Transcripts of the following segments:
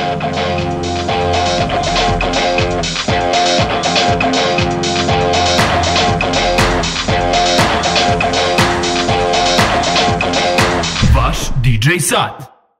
DJ Sat.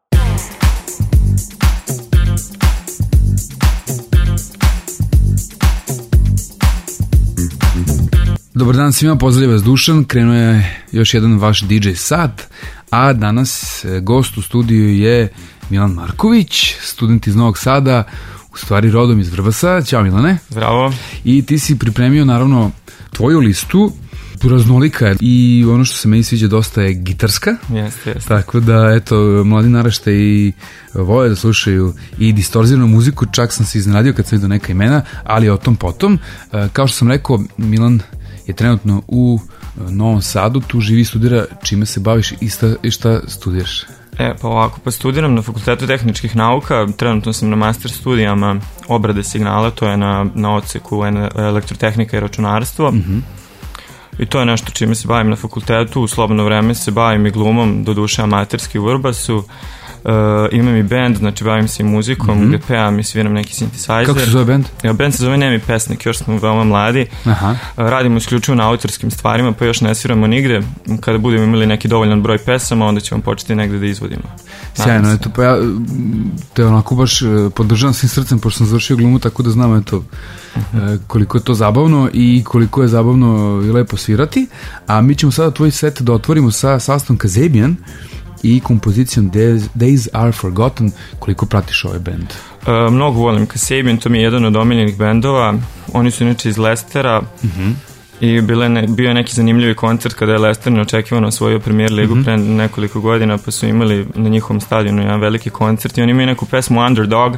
Dobar dan svima, pozdravlja vas Dušan, krenuo je još jedan vaš DJ Sat, a danas gost u studiju je Milan Marković, student iz Novog Sada, u stvari rodom iz Vrbasa. Ćao Milane. Zdravo. I ti si pripremio naravno tvoju listu, raznolika je i ono što se meni sviđa dosta je gitarska. Jeste. Tako da, eto, mladi naraštaji vole da slušaju i distorziranu muziku, čak sam se iznenadio kad sam vidio neka imena, ali o tom potom. Kao što sam rekao, Milan je trenutno u Novom Sadu, tu živi i studira. Čime se baviš i šta studiraš? Pa ovako, studiram na Fakultetu tehničkih nauka, trenutno sam na master studijama obrade signala, to je na odseku elektrotehnika i računarstvo. I to je nešto čime se bavim na fakultetu. U slobodno vreme se bavim i glumom, doduše amaterski u Vrbasu. Imam i band, znači bavim se i muzikom, gde pevam i sviram neki synthesizer. Kako se zove band? Band se zove Nemi pesnik, još smo veoma mladi. Radimo isključivo na autorskim stvarima, pa još ne sviramo nigde. Kada budemo imali neki dovoljan broj pesama, onda ćemo početi negde da izvodimo. Sjajno, eto, pa ja te onako baš podržavam svim srcem, pošto sam završio glumu, tako da znam, eto, koliko je to zabavno i koliko je zabavno i lepo svirati. A mi ćemo sada tvoj set da otvorimo sa sastavom Kasabian i kompozicijom Days Are Forgotten. Koliko pratiš ovaj band? Mnogo volim Kasabian, to mi je jedan od omiljenih bendova. Oni su inače iz Lestera i bio je neki zanimljivi koncert kada je Lester neočekivano osvojio Premier ligu pre nekoliko godina, pa su imali na njihovom stadionu jedan veliki koncert i oni imaju neku pesmu Underdog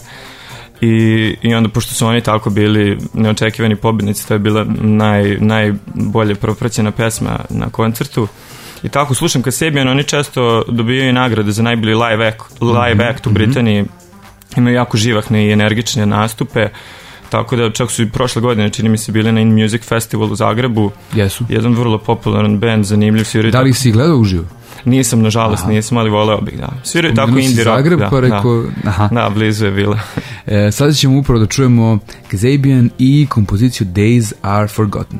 i onda, pošto su oni tako bili neočekivani pobednici, to je bila najbolje propraćena pesma na koncertu. I tako slušam Kasabian, oni često dobijaju nagrade za najbolji live act u Britaniji. Imaju jako živahne i energične nastupe, tako da čak su i prošle godine, čini mi se, bili na In Music Festival u Zagrebu. Jesu. Jedan vrlo popularan band, zanimljiv. Da li si gledao uživo? Nisam, nažalost, nisam, ali voleo bih, da. Sviraju tako indie rock. Zagreb, pa rekao... Da, blizu je bila. Sada ćemo upravo da čujemo Kasabian i kompoziciju Days Are Forgotten.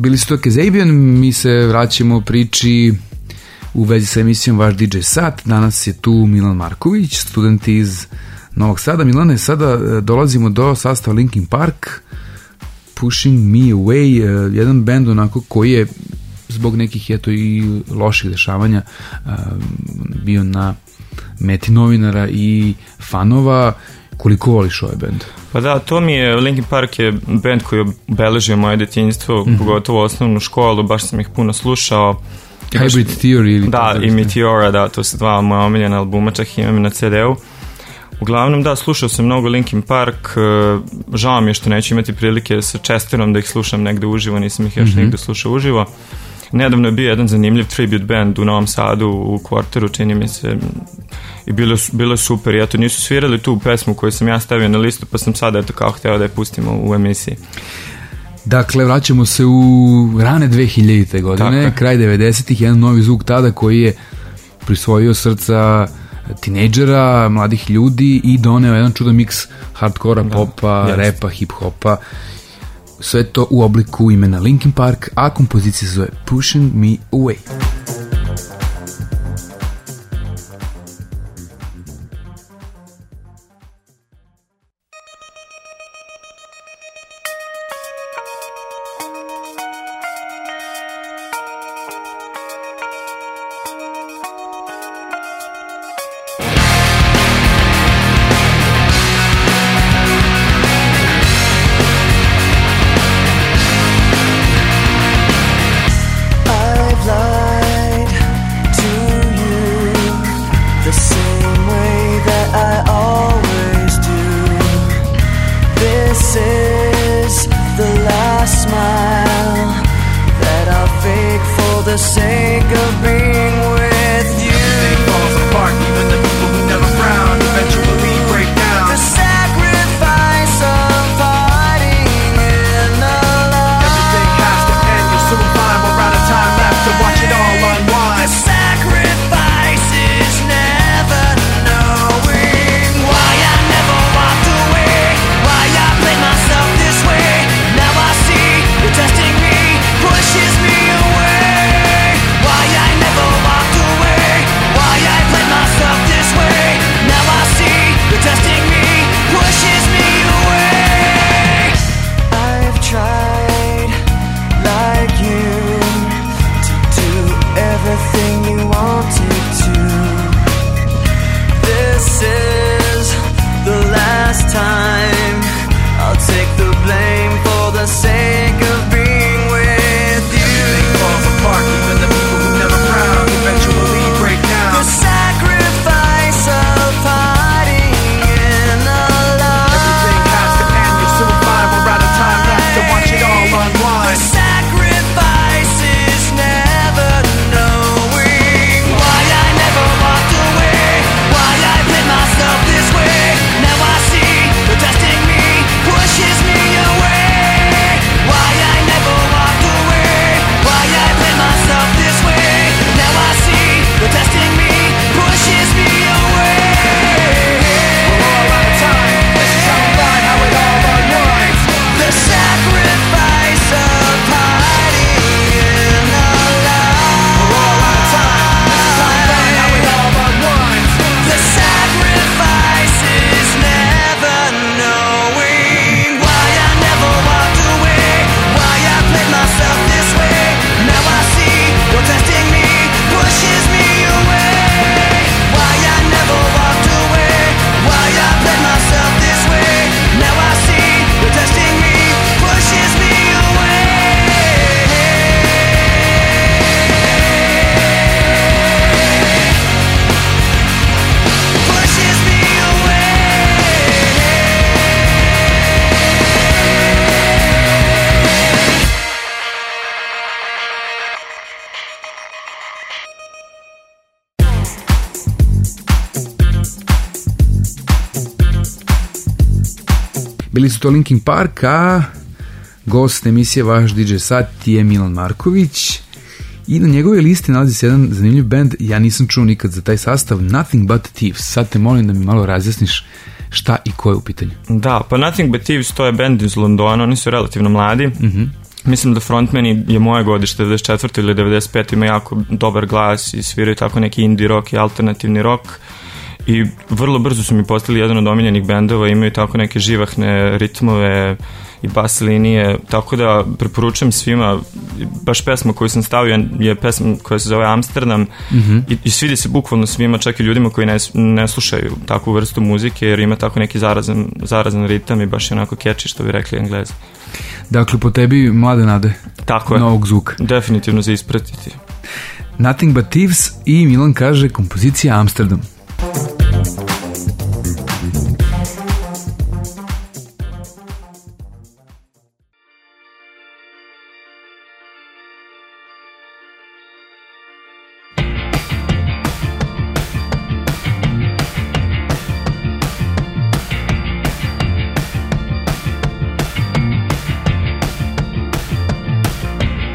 Bili su to Kasabian, mi se vraćamo priči u vezi sa emisijom Vaš DJ Sat. Danas je tu Milan Marković, student iz Novog Sada. Milane, sada dolazimo do sastava Linkin Park, Pushing Me Away, jedan bend onako koji je zbog nekih i loših dešavanja bio na meti novinara i fanova. Koliko voliš ovaj bend? Pa da, to mi je, Linkin Park je bend koji je obeležio moje detinjstvo, pogotovo osnovnu školu, baš sam ih puno slušao. Hybrid Theory ili da, i Meteora, da, to su dva moja omiljena albuma, čak imam na CD-u. Uglavnom, da, slušao sam mnogo Linkin Park, žao mi je što neću imati prilike sa Chesterom da ih slušam negde uživo, nisam ih još nigde slušao uživo. Nedavno je bio jedan zanimljiv tribute band u Novom Sadu, u Kvarteru, čini mi se, i bilo je super. I eto, nisu svirali tu pesmu koju sam ja stavio na listu, pa sam sada kao hteo da je pustimo u emisiji. Dakle, vraćamo se u rane 2000. godine, kraj 90-ih, jedan novi zvuk tada koji je prisvojio srca tinejdžera, mladih ljudi i doneo jedan čudan miks hardkora, popa, repa, hip-hopa. Sve to u obliku imena Linkin Park, a kompozicija se zove Pushing Me Away. Bili su to Linkin Park, a gost emisije Vaš DJ Sat je Milan Marković i na njegove listi nalazi se jedan zanimljiv band, ja nisam čuo nikad za taj sastav, Nothing But Thieves. Sad te molim da mi malo razjasniš šta i ko je u pitanju. Da, pa Nothing But Thieves to je band iz Londona, oni su relativno mladi. mislim da frontmeni je moje godište, 94. ili 95. ima jako dobar glas i sviraju tako neki indie rock i alternativni rock i vrlo brzo su mi postali jedan od omiljenih bendova, imaju tako neke živahne ritmove i bas linije, tako da preporučujem svima, baš pesma koju sam stavio je pesma koja se zove Amsterdam i svidi se bukvalno svima, čak i ljudima koji ne slušaju takvu vrstu muzike, jer ima tako neki zarazan ritam i baš je onako catchy, što bi rekli Englezi. Dakle, po tebi mlade nade. Tako je. Novog zvuka. Definitivno za ispratiti. Nothing But Thieves i Milan kaže kompozicija Amsterdam.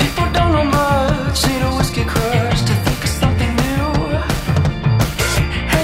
Hey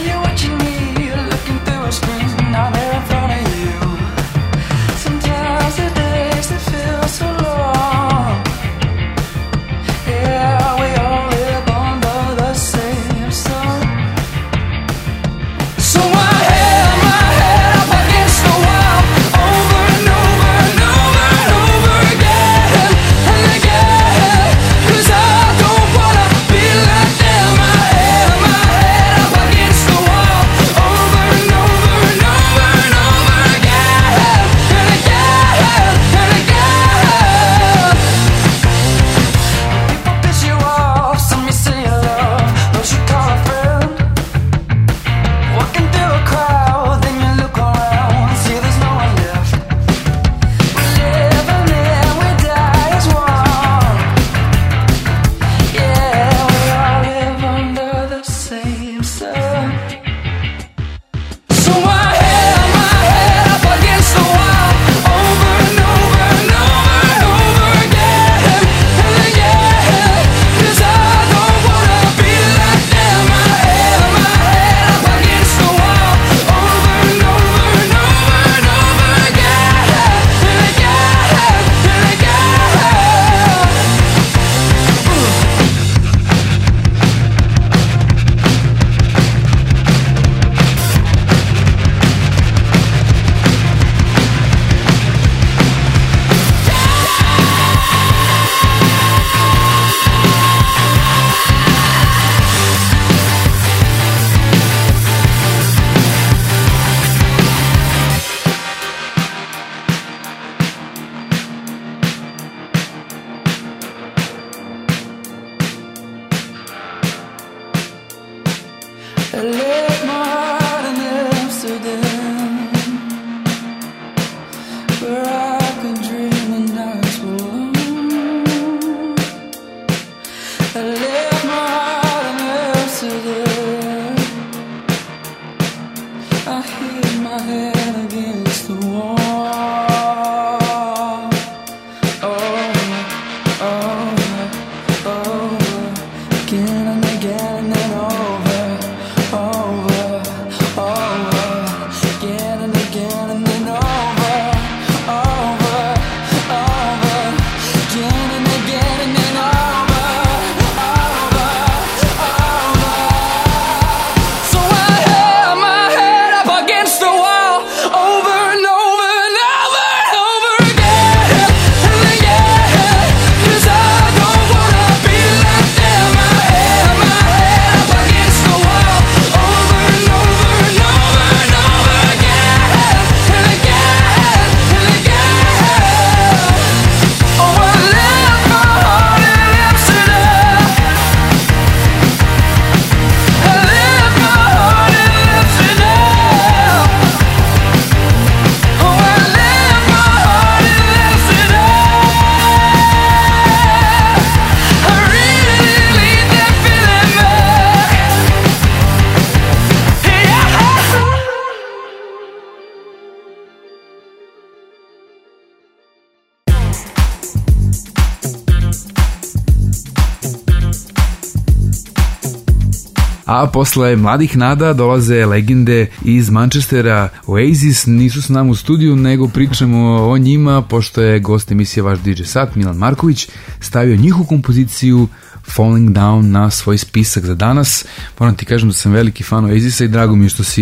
A posle mladih nada dolaze legende iz Manchestera, Oasis. Nisu s nama u studiju, nego pričamo o njima, pošto je gost emisije Vaš DJ Sat, Milan Marković, stavio njihovu kompoziciju Falling Down na svoj spisak za danas. Moram ti kažem da sam veliki fan Oasisa i drago mi je što si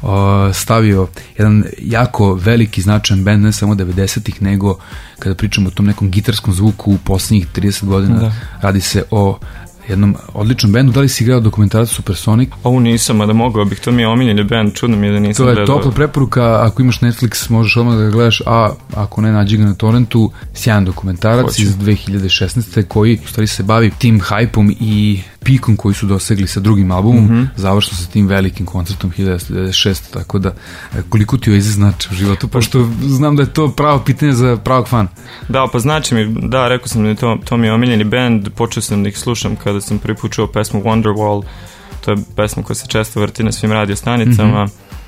stavio jedan jako veliki značajan band, ne samo 90-ih, nego kada pričamo o tom nekom gitarskom zvuku u posljednjih 30 godina, radi se o jednom odličnom bendu. Da li si igrao dokumentarac Supersonic? Ovo nisam, a da mogao bih, to mi je omiljeni bend, čudno mi je da nisam gledao. To je topla preporuka, ako imaš Netflix možeš odmah da ga gledaš, a ako ne, nađi ga na torrentu. Sjajan dokumentarac iz 2016. koji u stvari se bavi tim hajpom i pikom koji su dosegli sa drugim albumom, završno sa tim velikim koncertom 1996. Tako da, koliko ti Oasis znači u životu, pošto znam da je to pravo pitanje za pravog fana. Da, pa znači mi, da, rekao sam da to mi je omiljeni bend, počeo sam da ih slušam kada sam prvi put čuo pesmu Wonderwall, to je pesma koja se često vrti na svim radio stanicama.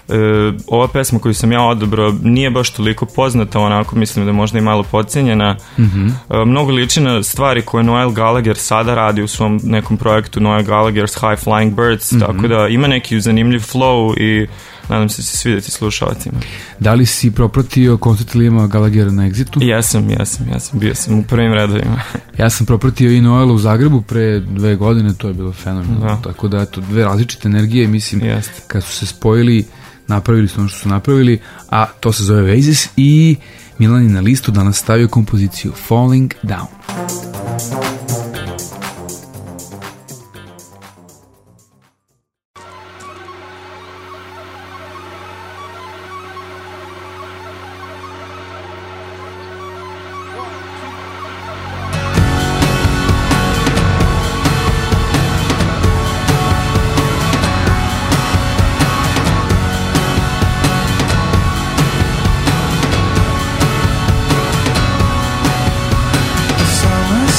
Ova pesma koju sam ja odabrao nije baš toliko poznata, onako mislim da je možda i malo podcijenjena. Mnogo liči na stvari koje Noel Gallagher sada radi u svom nekom projektu, Noel Gallagher's High Flying Birds, tako da ima neki zanimljiv flow i nadam se će svidjeti slušalcima. Da li si propratio koncert Liama Gallaghera na Exitu? Jesam, bio sam u prvim redovima. Ja sam propratio i Noela u Zagrebu pre 2 godine, to je bilo fenomenalno. Tako da, eto, 2 različite energije, mislim, kad su se spojili, napravili su ono što su napravili, a to se zove Oasis i Milan je na listu danas stavio kompoziciju Falling Down. Summer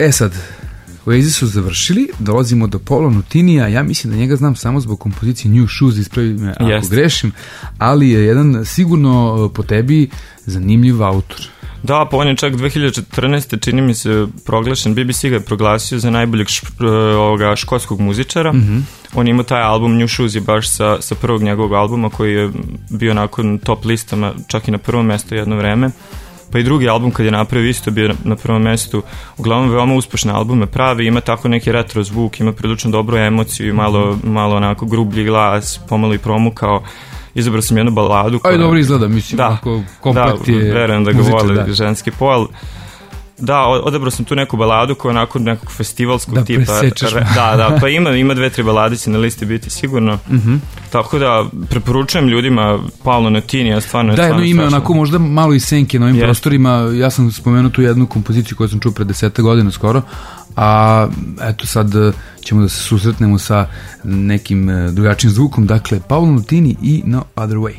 sad, Oasis su završili, dolazimo do Paula Nutinija, ja mislim da njega znam samo zbog kompozicije New Shoes, ispravi me ako grešim, ali je jedan sigurno po tebi zanimljiv autor. Da, pa on je čak 2014. čini mi se proglašen, BBC ga je proglasio za najboljeg škotskog muzičara. On ima taj album New Shoes je baš sa prvog njegovog albuma koji je bio nakon top listama, čak i na prvom mjestu jedno vreme. Pa i drugi album kad je napravio isto bio na prvom mjestu. Uglavnom veoma uspešne albume pravi, ima tako neki retro zvuk, ima prilično dobru emociju i malo onako grublji glas, pomalo i promukao. Izabrao sam jednu baladu. Aj, dobro izgleda, mislim, ako kompakt je da, verujem da ga vole ženski pol. Da, odabrao sam tu neku baladu koja je onako nekog festivalskog da tipa. Da, pa ima 2-3 baladice na listi biti sigurno. Tako da preporučujem ljudima Paolo Nutini, stvarno. Da, jedno ime onako možda malo i senke na ovim prostorima. Ja sam spomenuo tu jednu kompoziciju koju sam čuo pre 10 godina skoro, a eto sad ćemo da se susretnemo sa nekim drugačijim zvukom. Dakle, Paolo Nutini i No Other Way.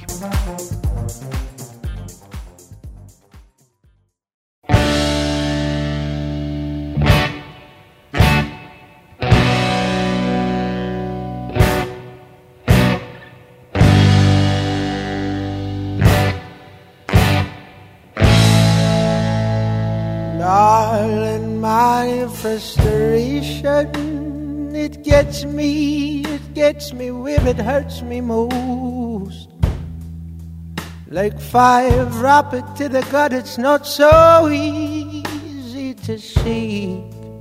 Darling, my frustration, it gets me where it hurts me most. Like fire rapid to the gut, it's not so easy to see.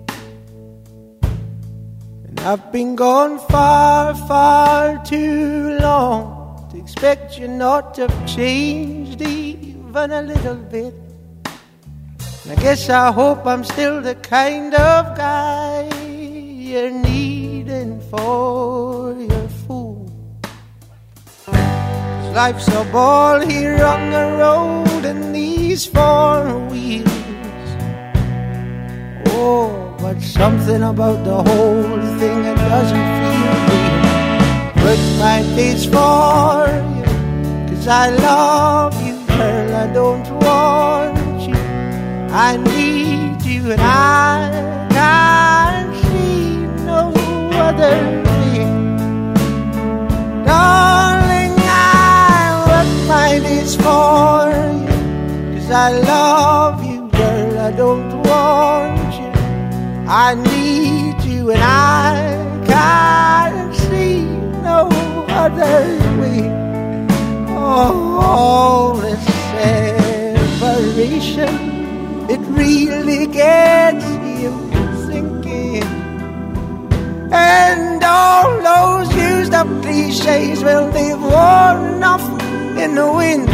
And I've been gone far, far too long to expect you not to have changed even a little bit. I guess I hope I'm still the kind of guy you're needing for your fool. 'Cause life's a ball here on the road and these four wheels. Oh, but something about the whole thing, it doesn't feel real. Work my days for you, 'cause I love you, girl, I don't want you. I need you and I can't see no other way. Darling, I work my days for you, 'cause I love you, girl, I don't want you. I need you and I can't see no other way. Oh, this separation, it really gets you thinking. And all those used up cliches, well, they've worn off in the wind.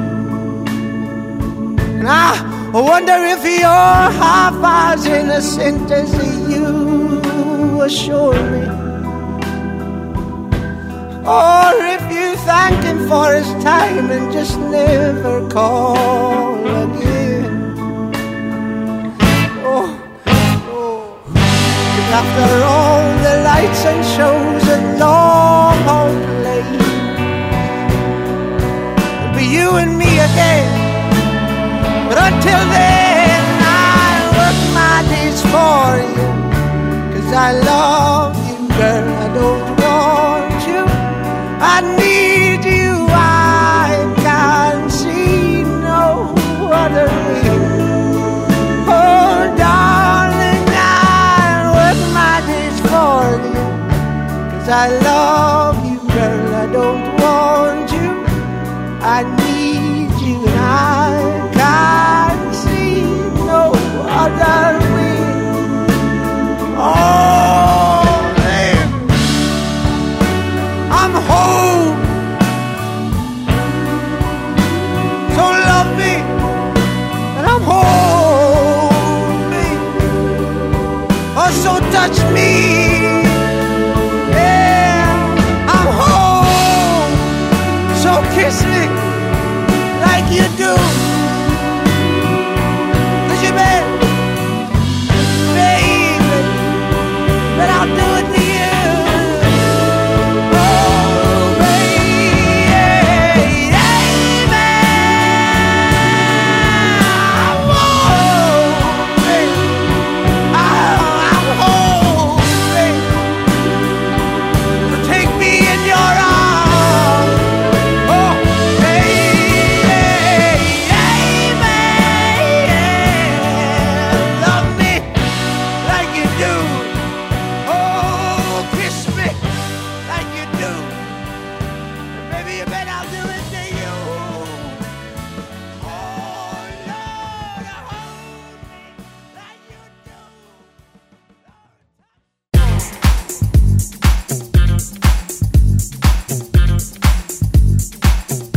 And I wonder if you're half as innocent as you assure me, or if you thank him for his time and just never call again. After all the lights and shows and long haul late, it'll be you and me again. But until then, I work my days for you, 'cause I love you, girl, I don't want you. I need you, I can't see no other way. Oh, darling, for you, 'cause I love you, girl, I don't want you. I need you and I can't see no other way. Oh, man, I'm home, so love me, and I'm home, baby. Oh, so touch me. Kiss me like you do, 'cause you bet, baby, that I'll do it to you. Oh, baby, oh, baby, I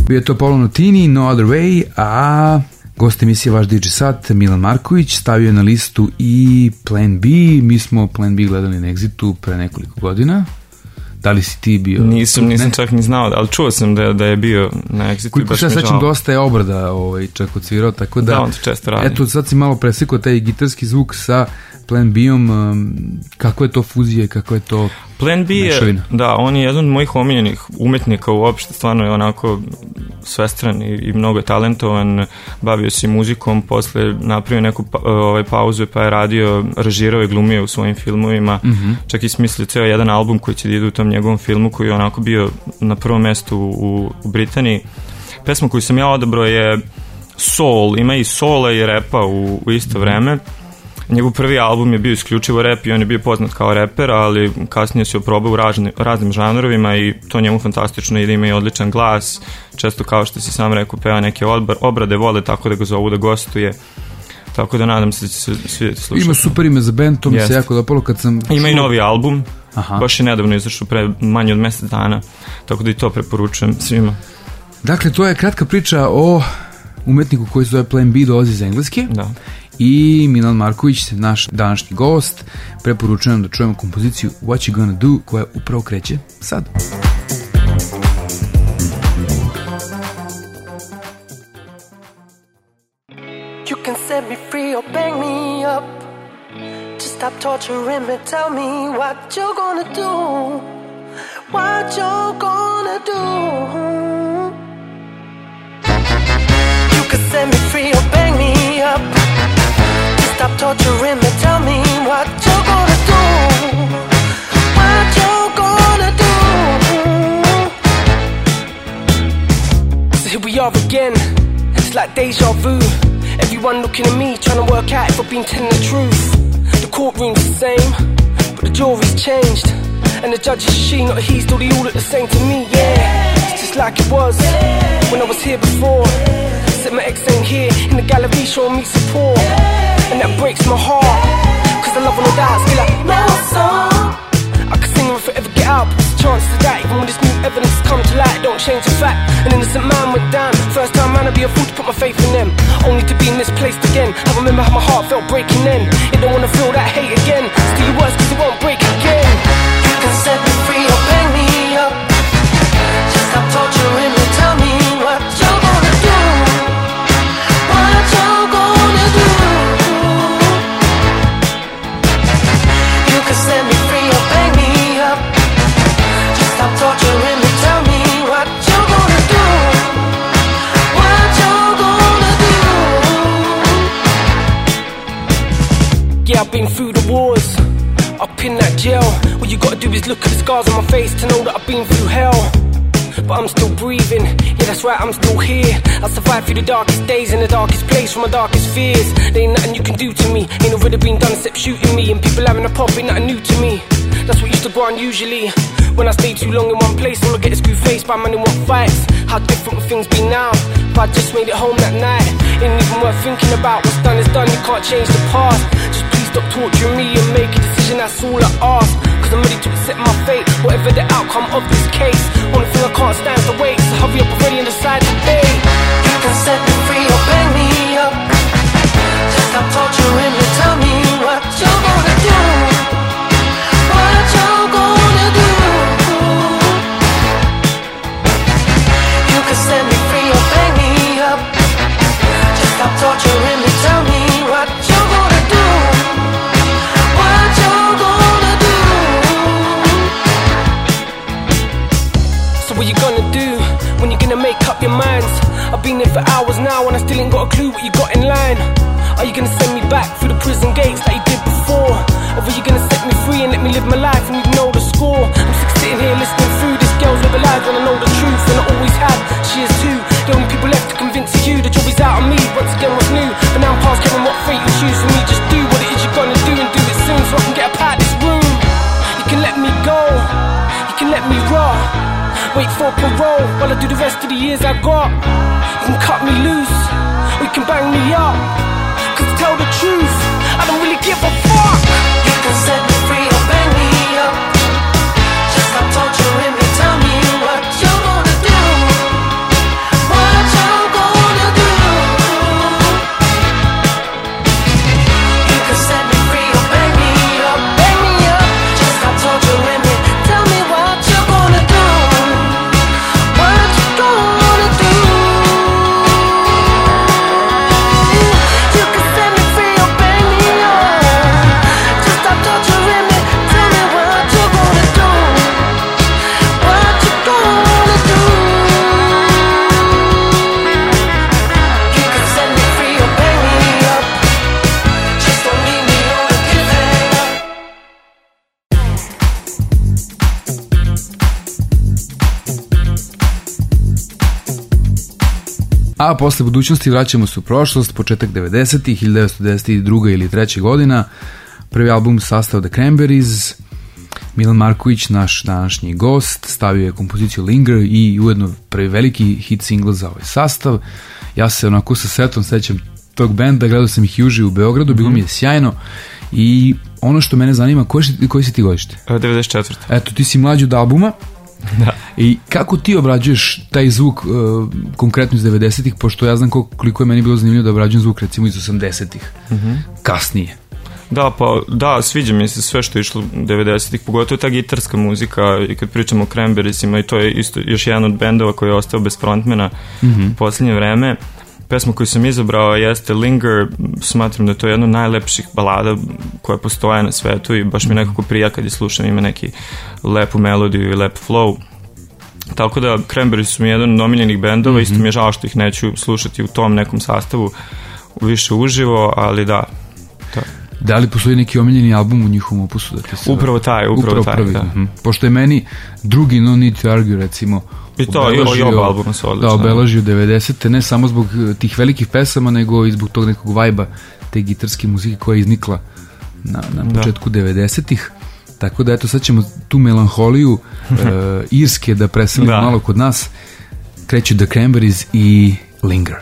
Bio je to Paolo Nutini, No Other Way, a gost emisije Vaš DJ Sat, Milan Marković, stavio je na listu i Plan B. Mi smo Plan B gledali na Exitu pre nekoliko godina. Da li si ti bio? Nisam čak ni znao, ali čuo sam da je bio na Exitu. Koliko se ja sećam, dosta je obrada čak odsvirao, tako da... Da, on to često radi. Eto, sad si malo presekao taj gitarski zvuk sa Plan B-om. Kako je to fuzija, kako je to Plan B mešavina? Da, on je jedan od mojih omiljenih umetnika uopšte, stvarno je onako svestran i mnogo je talentovan, bavio se muzikom, posle napravio neku pauzu pa je radio, režirao i glumio u svojim filmovima, čak i smislio ceo jedan album koji će da ide u tom njegovom filmu koji je onako bio na prvom mestu u Britaniji. Pesma koju sam ja odabrao je soul, ima i soula i repa u isto vreme. Njegov prvi album je bio isključivo rap i on je bio poznat kao reper, ali kasnije se oprobao u raznim žanrovima i to njemu fantastično ide, ima i odličan glas, često kao što si sam rekao peva neke obrade, vole tako da ga zovu da gostuje, tako da nadam se da će se svi slušati. Ima super ime za band, to mi se jako dopalo kad sam... Ima i novi album, baš je nedavno izašao pre manje od mesec dana, tako da i to preporučujem svima. Dakle, to je kratka priča o umetniku koji se zove Plan B, dolazi iz Engleske. Da. I Milan Marković, naš današnji gost. Preporučujem da čujemo kompoziciju What You Gonna Do, koja upravo kreće sad. You can set me free or bang me up. Just stop torturing me, tell me what you're gonna do. What you're gonna do. You can set me free or bang me up. Stop torturing me, tell me what you're gonna do. What you're gonna do. So here we are again, it's like deja vu. Everyone looking at me, trying to work out if I've been telling the truth. The courtroom's the same, but the jury's changed. And the judge is she, not he, still they all look the same to me, yeah. It's just like it was when I was here before. Except my ex ain't here, in the gallery showing me support. And that breaks my heart, cause I love when I die, still like no song. I could sing her if I ever get out, but there's a chance to that. Even when this new evidence come to light, don't change the fact. An innocent man went down, first time man I'd be a fool to put my faith in them. Only to be misplaced again, I remember how my heart felt breaking then. You don't wanna feel that hate again, still your words cause it won't break again. You can set me free or bang me up. Just stop torturing me, tell me what you're gonna do. What you're gonna do. Set me free or bang me up. Just stop torturing me, tell me what you're gonna do. What you're gonna do. Yeah, I've been through the wars, up in that jail. All you gotta do is look at the scars on my face to know that I've been through hell. But I'm still breathing, yeah that's right, I'm still here. I survived through the darkest days in the darkest place from my darkest fears. There ain't nothing you can do to me, ain't already been done except shooting me. And people having a pop ain't nothing new to me. That's what used to go on usually. When I stay too long in one place, all I get is screw faced by man who want fights. How different will things be now? If I just made it home that night, ain't even worth thinking about. What's done is done, you can't change the past. Just please stop torturing me and make a decision, that's all I ask. Cause I'm ready to accept my fate, whatever the outcome of this case. Only thing I can't stand is to wait, so hurry up already and decide today. You can set me free or bang me up. Just stop torturing me, tell me what you're gonna do. What you're gonna do. You can set me free or bang me up. Just stop torturing me, tell me what you're gonna do. What you're gonna do. So what you gonna do when you're gonna make up your minds? I've been here for hours now and I still ain't got a clue what you got in line. Are you gonna send me back through the prison gates like you did before? Or are you gonna set me free and let me live my life and you know the score? I'm sick sitting here listening through this girl's live a lie when I know the truth. And I always have, she is too. The only people left to convince you the job is out on me. Once again what's new, but now I'm past caring what fate you choose for me. Just do what it is you're gonna do and do it soon so I can get up out this room. You can let me go, you can let me rot. Wait for parole while I do the rest of the years I got. You can cut me loose, or you can bang me up. Cause to tell the truth, I don't really give a fuck. You can set me free or bang me up. Just stop torturing me, tell me what you're gonna do. A posle budućnosti vraćamo se u prošlost, početak 90-ih, 1992. ili 3. godina. Prvi album sastav The Cranberries, Milan Marković, naš današnji gost, stavio je kompoziciju Linger i ujedno prvi veliki hit single za ovaj sastav. Ja se onako sa setom sećam tog benda, gledao sam ih i uživo u Beogradu, bilo mi je sjajno i ono što mene zanima, koji si ti godište? 94. Eto, ti si mlađi od albuma. Da. I kako ti obrađuješ taj zvuk konkretno iz 90-ih, pošto ja znam koliko je meni bilo zanimljivo da obrađujem zvuk recimo iz 80-ih, kasnije. Da, sviđa mi se sve što je išlo 90-ih, pogotovo ta gitarska muzika, i kad pričamo o Cranberriesima, i to je isto još jedan od bendova koji je ostao bez frontmana u posljednje vreme. Pesma koju sam izabrao jeste Linger, smatram da je to jedna od najlepših balada koja postoje na svetu i baš mi nekako prija kad je slušam, ima neki lepu melodiju i lep flow. Tako da Cranberries su mi jedan od omiljenih bendova, isto mi je žao što ih neću slušati u tom nekom sastavu više uživo, ali da. Da li postoji neki omiljeni album u njihovom opusu? Upravo taj, prvi, da. Pošto je meni drugi No Need to Argue, recimo, i to, i oba albuma su odlično. Da, obeležio 90-te, ne samo zbog tih velikih pesama, nego i zbog tog nekog vajba, te gitarske muzike koja je iznikla na početku 90-ih. Tako da, eto, sad ćemo tu melanholiju irske da preselimo malo kod nas. Kreću The Cranberries i Linger.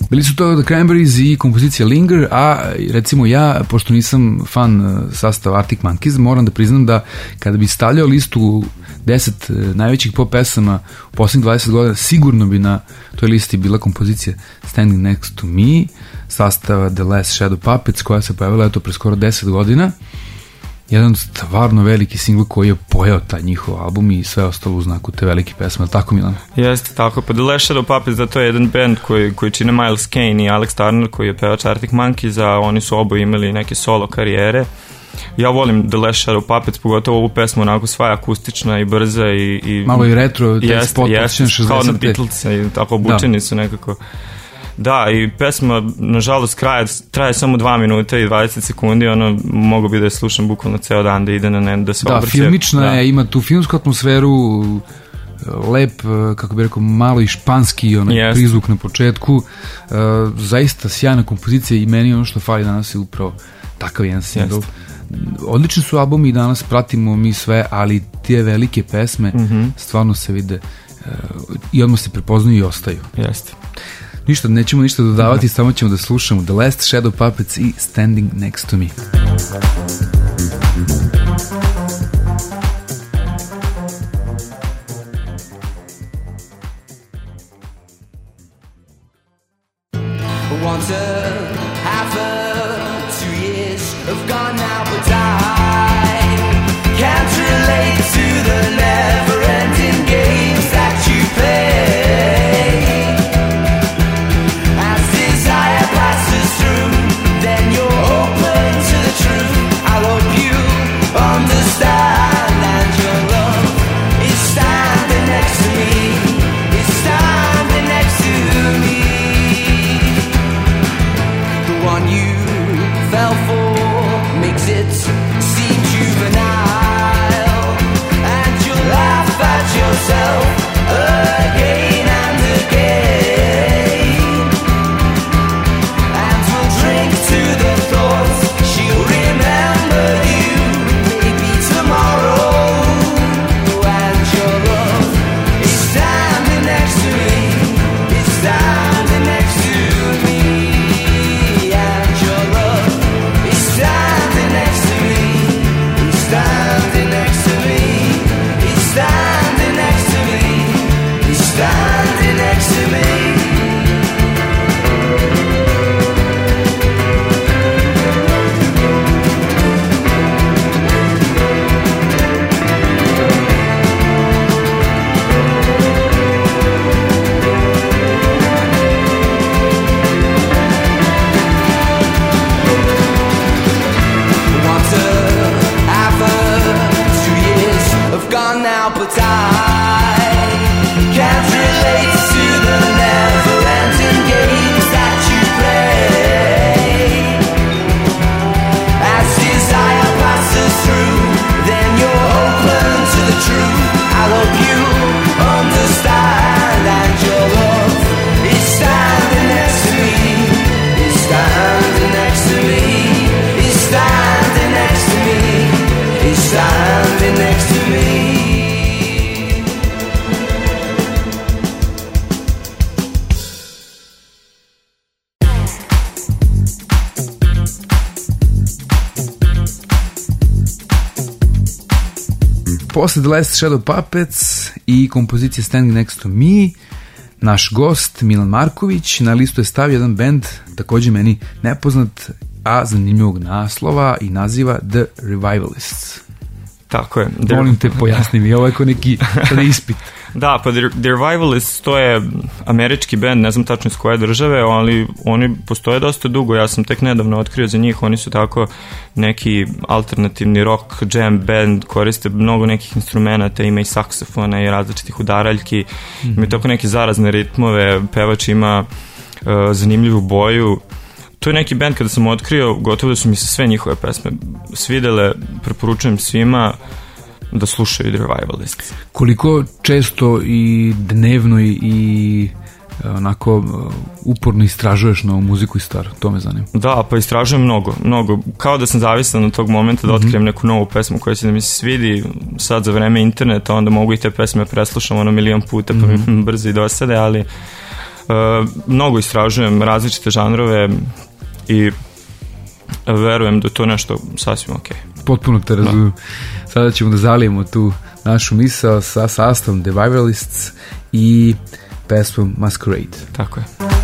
Bili su to The Cranberries i kompozicija Linger, a recimo ja, pošto nisam fan sastava Arctic Monkeys, moram da priznam da kada bi stavljao listu 10 najvećih pop pesama u posljednjih 20 godina, sigurno bi na toj listi bila kompozicija Standing Next to Me, sastava The Last Shadow Puppets, koja se pojavila eto pre skoro 10 godina. Jedan stvarno veliki singl koji je pojao taj njihov album i sve ostalo u znaku te velike pesme, tako Milan? Jeste, tako, pa The Last Shadow Puppets, da to je jedan band koji čine Miles Kane i Alex Turner, koji je pevač Arctic Monkeys, a oni su oboje imali neke solo karijere. Ja volim The Last Shadow Puppets, pogotovo ovu pesmu, onako sva je akustična i brza i malo i retro, jeste, kao na Beatlesa i tako obučeni su nekako. Da, i pesma, nažalost, traje samo 2 minuta i 20 sekundi, ono, mogu bi da je slušam bukvalno ceo dan, da ide da se obrće. Da, filmična je, ima tu filmsku atmosferu, lep, kako bih rekao, malo i španski prizvuk na početku, zaista sjajna kompozicija i meni ono što fali danas je upravo takav jedan single. Odlični su albumi i danas pratimo mi sve, ali te velike pesme stvarno se vide i odmah se prepoznaju i ostaju. Jeste. Ništa, nećemo ništa dodavati, samo ćemo da slušamo The Last Shadow Puppets i Standing Next to Me. Posle The Last Shadow Puppets i kompozicije Standing Next to Me, naš gost Milan Marković na listu je stavio jedan band, također meni nepoznat, a zanimljivog naslova i naziva The Revivalists. Tako je. Molim te, pojasni mi, ovo je kao neki ispit. Da, pa The Revivalists, to je američki band, ne znam tačno iz koje države, ali oni postoje dosta dugo, ja sam tek nedavno otkrio za njih, oni su tako neki alternativni rock, jam band, koriste mnogo nekih instrumenta, ima i saksofona i različitih udaraljki, ima tako neke zarazne ritmove, pevač ima zanimljivu boju. To je neki band kada sam otkrio, gotovo da su mi se sve njihove pesme svidele, preporučujem svima da slušaju The Revivalists. Koliko često i dnevno i onako uporno istražuješ novu muziku i staru, to me zanima. Da, pa istražujem mnogo. Kao da sam zavisan od tog momenta da otkrijem neku novu pesmu koja će da mi se svidi. Sad za vreme interneta onda mogu i te pesme preslušam 1.000.000 puta pa mi brzo i dosade, ali Mnogo istražujem različite žanrove i verujem da je to nešto sasvim ok. Potpuno te razumijem. Sada ćemo da zalijemo tu našu misao sa sastavom The Vivalists i pesmom Masquerade. Tako je.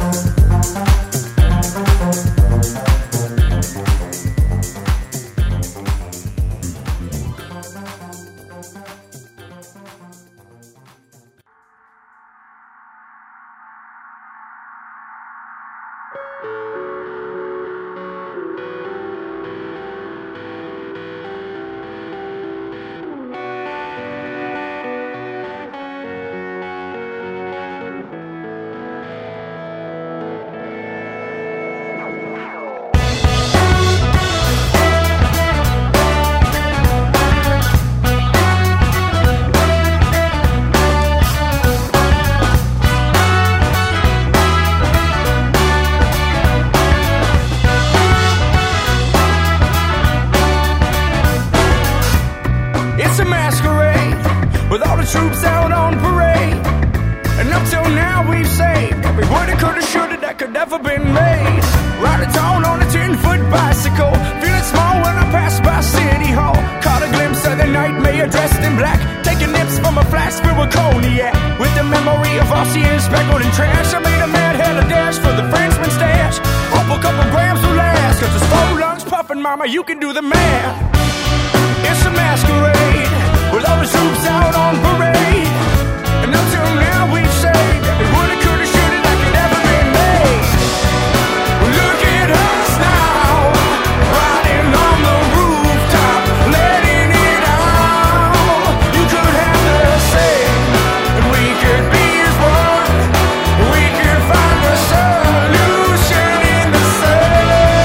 Mama, you can do the math. It's a masquerade with all the troops out on parade. And until now we've saved every woulda, coulda, shoulda that could ever be made. Well, look at us now, riding on the rooftop, letting it out. You could have the same, and we could be as one. We could find the solution in the sun.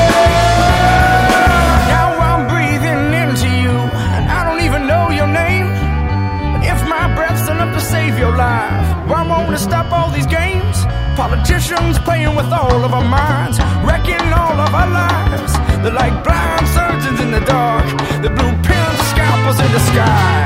Your life. Why won't it stop all these games? Politicians playing with all of our minds, wrecking all of our lives. They're like blind surgeons in the dark. The blue pins, scalpels in the sky.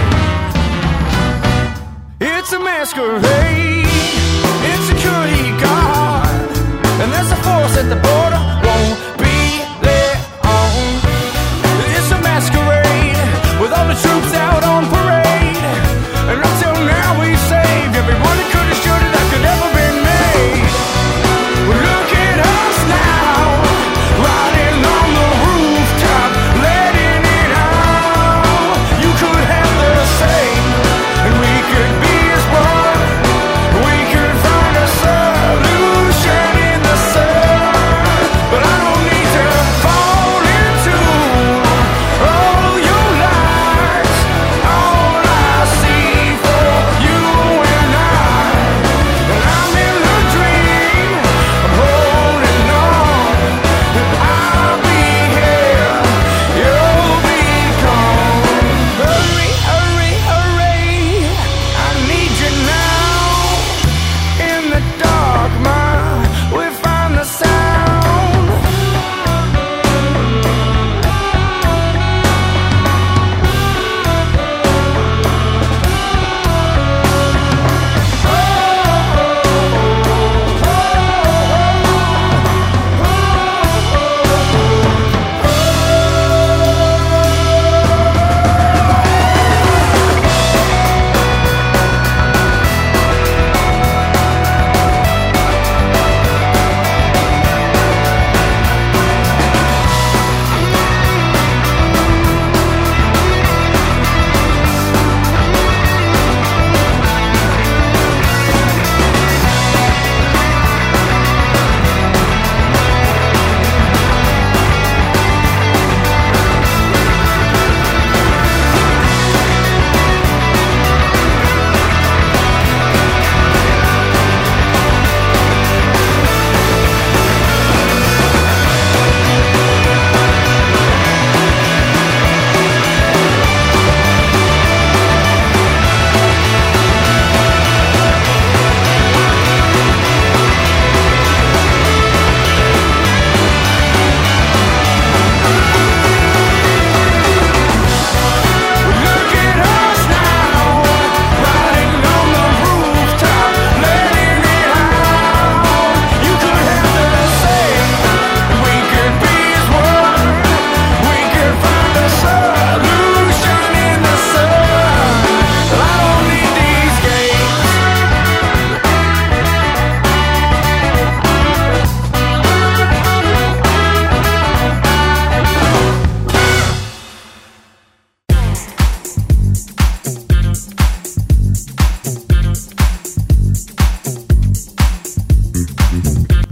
It's a masquerade. It's security guard, and there's a force at the border. Won't be let on. It's a masquerade with all the troops out on parade. And until now we've saved everyone that coulda, shoulda, that could ever been made. Well, look at us now, riding on the rooftop, letting it out. You could have the same, and we could be as one. We could find a solution in the sun.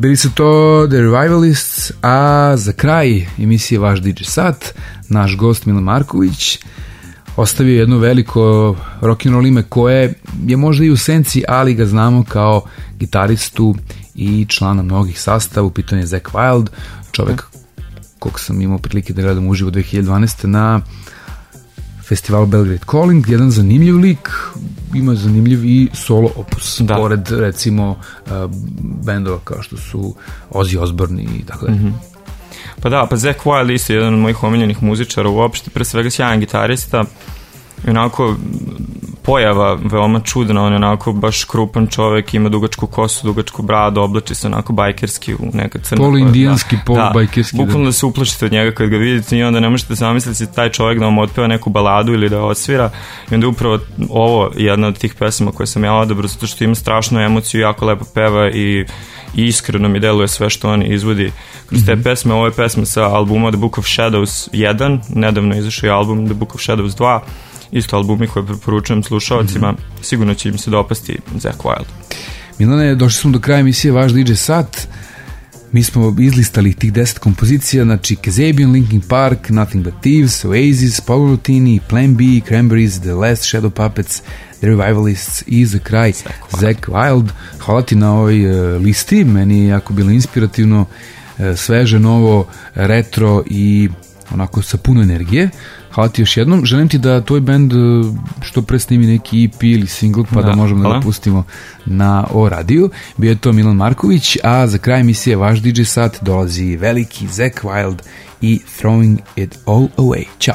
Bili su to The Revivalists, a za kraj emisije Vaš DJ Sat, naš gost Milan Marković ostavio jedno veliko rock'n'roll ime koje je možda i u senci, ali ga znamo kao gitaristu i člana mnogih sastava. U pitanju je Zakk Wylde, čovek kog sam imao prilike da gledam uživo 2012. na festivalu Belgrade Calling, jedan zanimljiv lik, ima zanimljiv i solo opus, pored recimo bendova kao što su Ozzy Osbourne i tako dalje. Pa da, pa Zakk Wylde isto jedan od mojih omiljenih muzičara uopšte, pre svega sjajan gitarista i onako pojava veoma čudna, on je onako baš krupan čovek, ima dugačku kosu, dugačku bradu, oblači se onako bajkerski u neka crna. Polu-indijanski, polu-bajkerski. Bukvalno da se uplašite od njega kad ga vidite i onda ne možete zamisliti taj čovek da vam otpeva neku baladu ili da odsvira i onda upravo ovo jedna od tih pesama koje sam ja odabrao zato što ima strašnu emociju, jako lepo peva i iskreno mi deluje sve što on izvodi kroz te pesme. Ovo je pesma sa albuma The Book of Shadows 1, nedavno izašao je album The Book of Shadows 2, isto albumi koje preporučujem slušalcima, sigurno će im se dopasti Zakk Wylde. Milane, došli smo do kraja emisije Vaš DJ Sat. Mi smo izlistali tih 10 kompozicija, znači Kasabian, Linkin Park, Nothing But Thieves, Oasis, Paolo Nutini, Plan B, Cranberries, The Last Shadow Puppets, The Revivalists i za kraj Zakk Wylde. Hvala ti na ovoj listi, meni je jako bilo inspirativno, sveže, novo, retro i onako sa puno energije. Hvala ti još jednom. Želim ti da tvoj band što pre snimi neki EP ili single pa da možemo da ga pustimo na O radiju. Bio je to Milan Marković, a za kraj emisije Vaš DJ Sat dolazi veliki Zakk Wylde i Throwing It All Away. Ćao!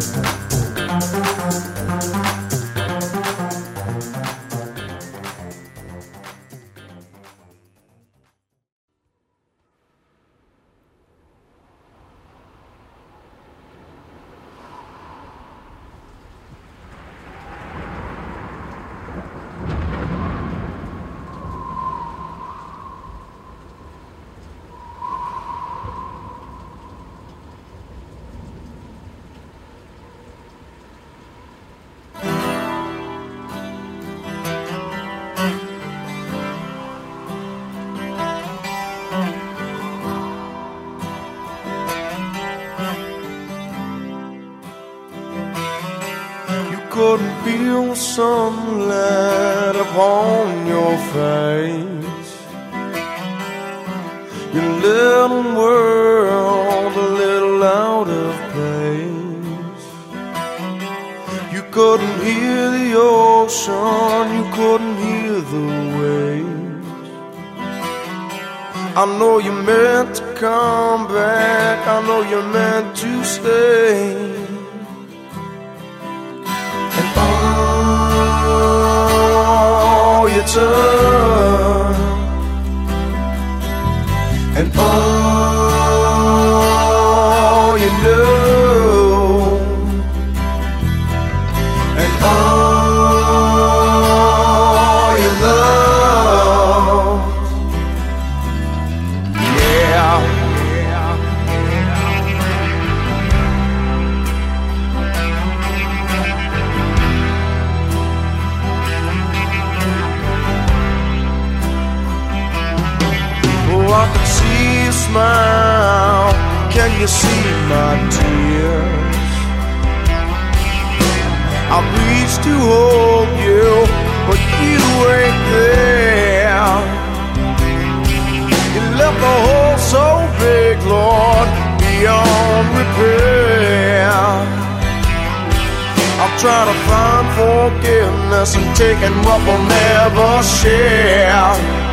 couldn't feel the sunlight upon your face, your little world a little out of place. You couldn't hear the ocean, you couldn't hear the waves. I know you meant to come back, I know you meant to stay. And all you turn, and all you know, and all you love, yeah. Oh, I can see you smile, can you see my tears? I reach to hold you, but you ain't there. You left the hole so big, Lord, beyond repair. I'm trying to find forgiveness and taking what we'll never share.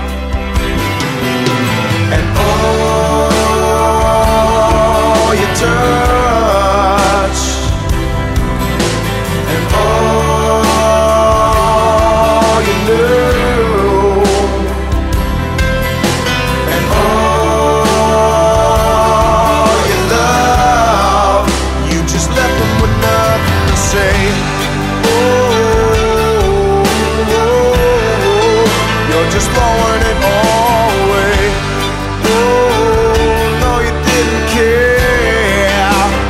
And all you touch, and all you know, and all you love, you just left them with nothing to say. Oh, you're just throwing it all away. Oh, no, you didn't care.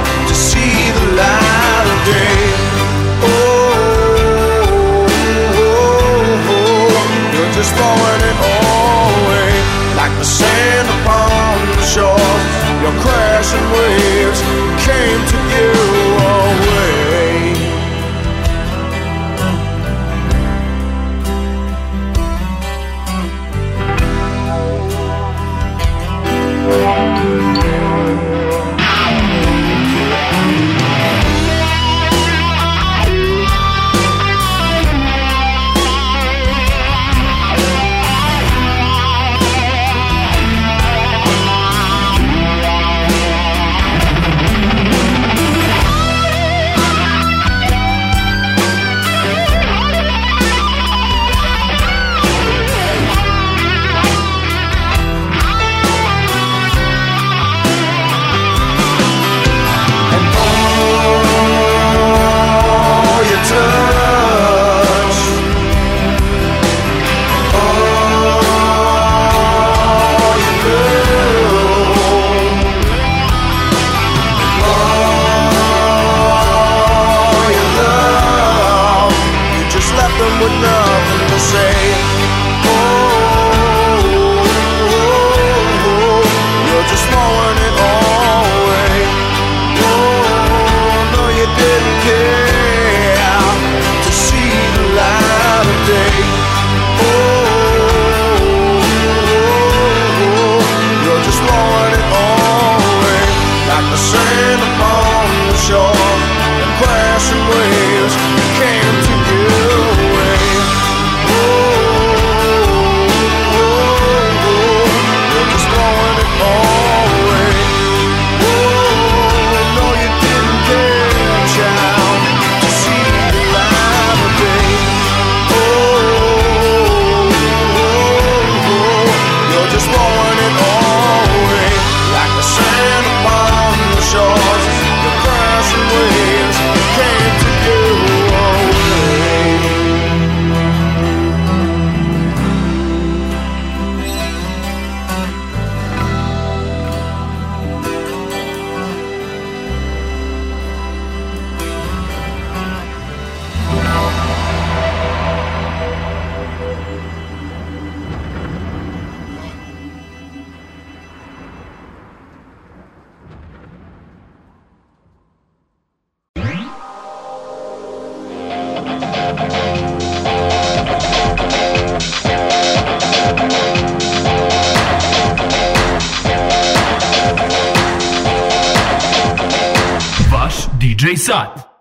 DJ Sat.